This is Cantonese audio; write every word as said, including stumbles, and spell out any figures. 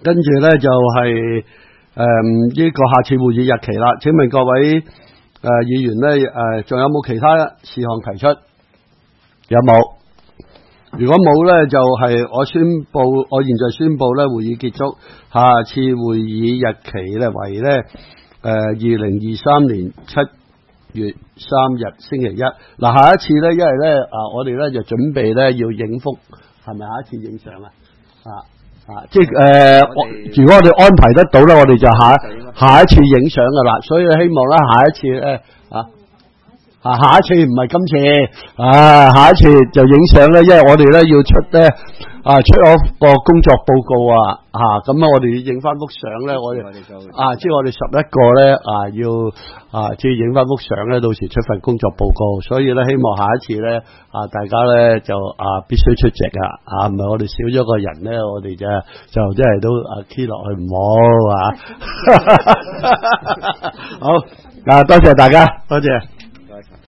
跟住咧就係誒呢個下次會議日期啦。請問各位誒、呃、議員咧誒仲有冇其他事項提出？有冇？如果冇咧，就係、是、我宣布，我現在宣布咧會議結束。下次會議日期咧為咧誒二零二三年七月三日星期一。嗱，下一次咧，因為咧啊，我哋咧就準備咧要影幅，係咪下一次影相啊？啊啊，即係誒、呃，如果我哋安排得到咧，我哋就下下一次影相噶啦。所以希望咧，下一次咧啊。啊，下一次唔係今次啊，下一次就影相咧，因為我哋咧要出咧啊，出咗個工作報告啊，啊，咁啊，我哋影翻幅相咧，我哋啊，即係我哋十一個咧啊，要啊，即係影翻幅相咧，到時出份工作報告，所以咧希望下一次咧啊，大家咧就啊必須出席啊，啊，唔係我哋少咗個人咧，我哋就就真係都啊 key 落去唔好啊，好啊，多謝大家，多謝。